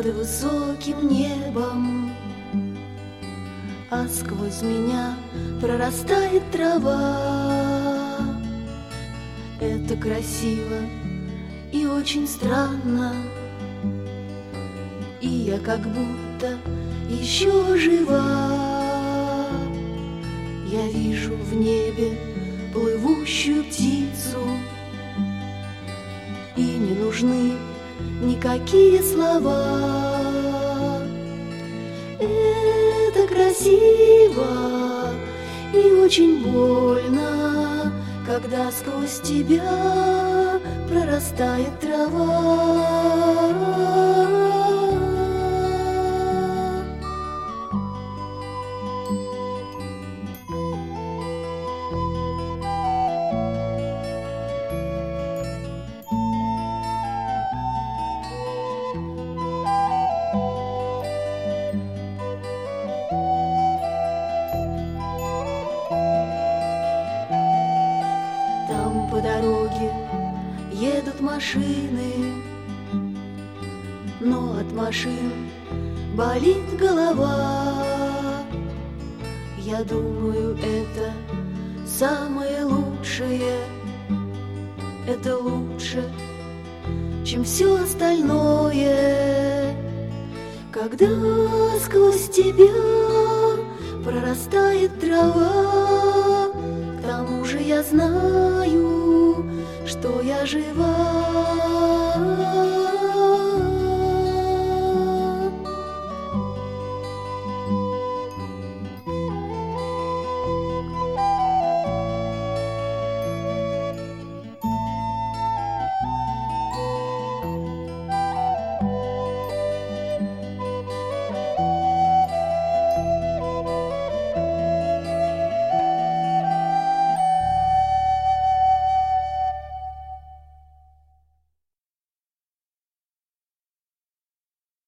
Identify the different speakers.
Speaker 1: под высоким небом, а сквозь меня прорастает трава. Это красиво и очень странно, и я как будто еще жива. Я вижу в небе плывущую птицу, и не нужны никакие слова. Это красиво и очень больно, когда сквозь тебя прорастает трава. По дороге едут машины, но от машин болит голова. Я думаю, это самое лучшее, это лучше, чем все остальное. Когда сквозь тебя прорастает трава, к тому же я знаю, что я жива.